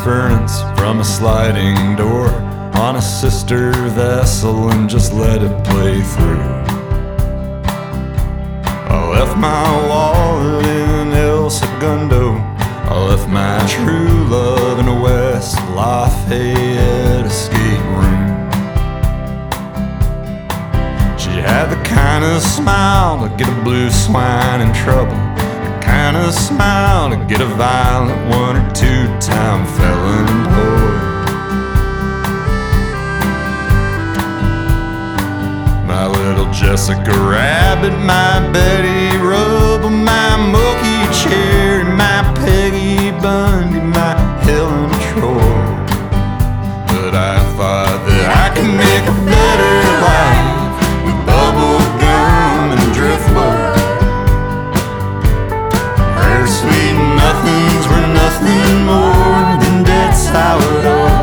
transference from a sliding door on a sister vessel and just let it play through. I left my wallet in El Segundo. I left my true love in a West Lafayette escape room. She had the kind of smile to get a blue swine in trouble, the kind of smile to get a violent 1 or 2-time felon employed. My little Jessica Rabbit, my Betty Rubble, my Mookie Cherry, my Peggy Bundy, my Helen Troy. But I thought that I could make a better life with bubble gum and driftwood. Her sweet nothings were nothing more than dead sourdough.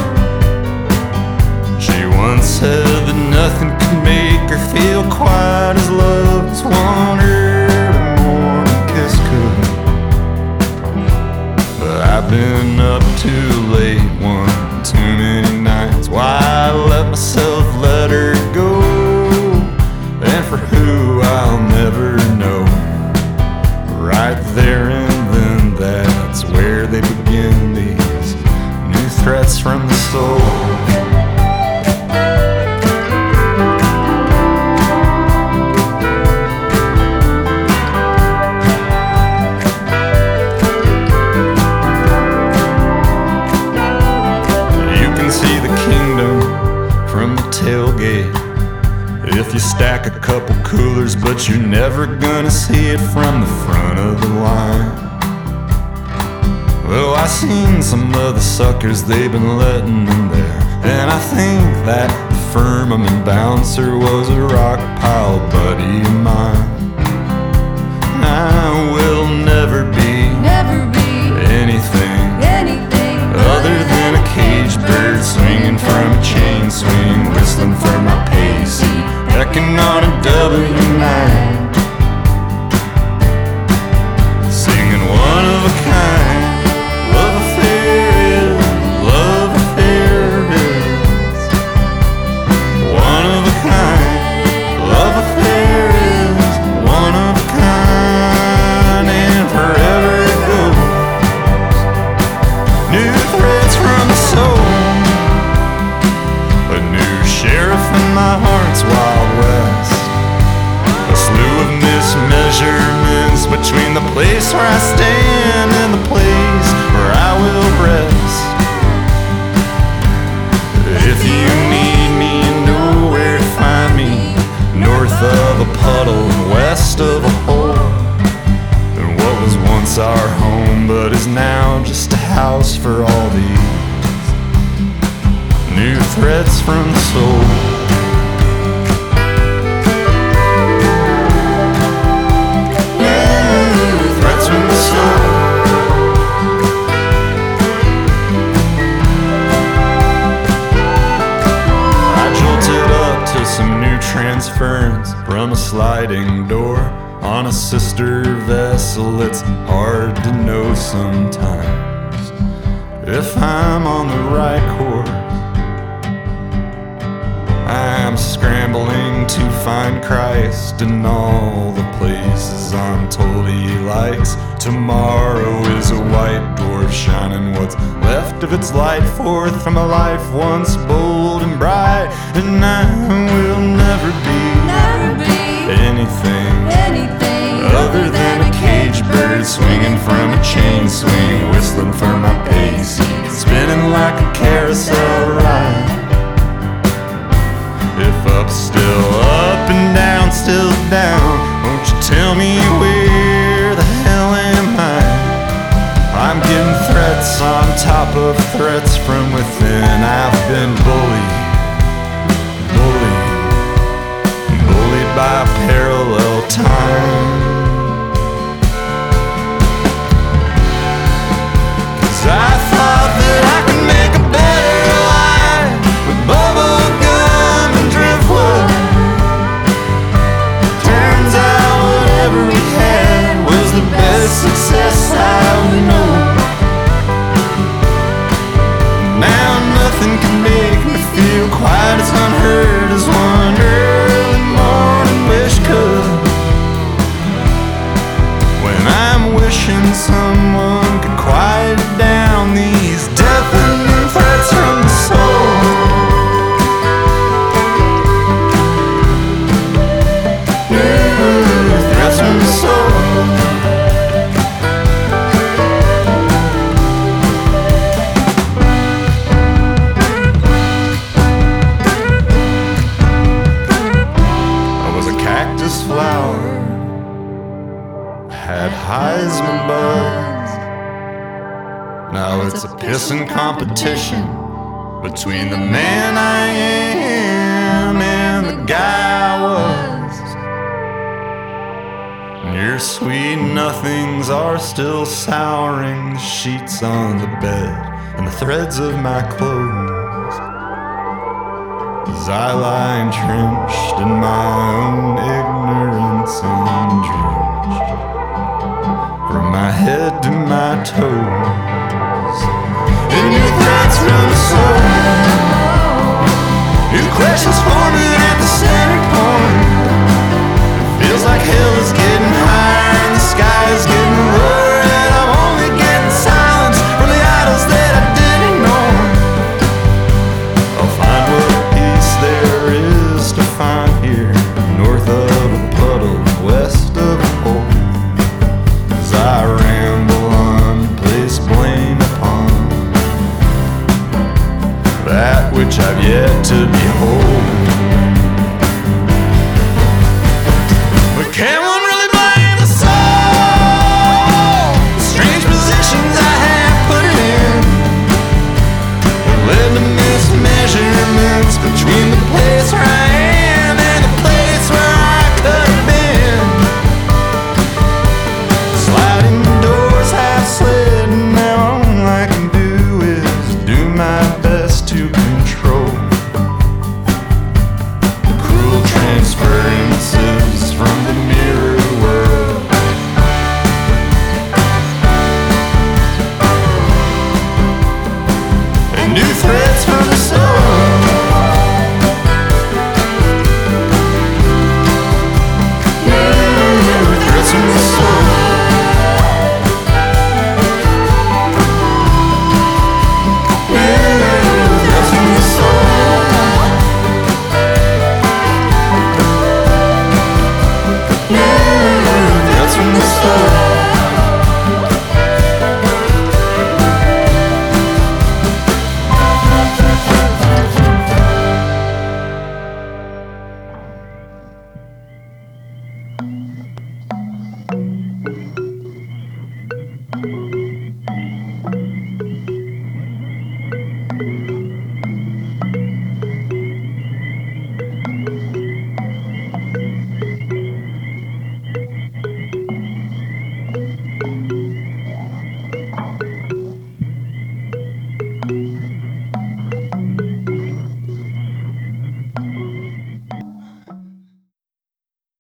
She once said that nothing could make her feel quite as loved as one early morning kiss could. But I've been up too late one too many nights. Why I let myself let her go, and for who I'll never know. Right there and then, that's where they begin, these new threats from the soul. Tailgate if you stack a couple coolers, but you're never gonna see it from the front of the line. Well, I seen some of the suckers they've been letting in there, and I think that the firmament bouncer was a rock pile buddy of mine. I will never be anything other than a caged bird swinging from a chain swing, whistling for my Pacey, pecking on a W9, singing one of a kind. Love affair is one of a kind. Love affair is one of a kind, and forever it goes. New threads from the soul, a new sheriff in my heart's Wild West, a slew of mismeasurements between the place where I stand and the place where I will rest. If you need me, you know where to find me, north of a puddle and west of a hole. And what was once our home but is now just a house for all these new threads from the soul. New threads from the soul. I jolted up to some new transference from a sliding door on a sister vessel. It's hard to know sometimes if I'm on the right course. I'm scrambling to find Christ in all the places I'm told he likes. Tomorrow is a white dwarf shining what's left of its light forth from a life once bold and bright. And I will never be anything other than a caged bird swinging from a chain swing, whistling for my Pacey, spinning like a carousel ride. If up's still up and down still down, won't you tell me where the hell am I? I'm getting threats on top of threats from within. I've been bullied by a parallel time. 'Cause I thought that I could make a better life with bubble gum and driftwood. Turns out whatever we had was the best success I would know. constant competition between the man I am and the guy I was. And your sweet nothings are still souring the sheets on the bed and the threads of my clothes, as I lie entrenched in my own ignorance and drenched from my head to my toes. And your threats from the soul, new questions forming at the center point. It feels like hell is getting higher and the sky is getting lower, and I'm only getting silence from the idols that I didn't ignore. I'll find what peace there is to find here, north of a puddle, west of a hole, as I ramble on, place blame upon that which I've yet to behold. But can one really blame the soul? The strange positions I have put it in that led to mismeasurements between the place where I am and the place where I could have been. Sliding doors have slid, and now all I can do is do my best to control the cruel transferences from the mirror world. And new threads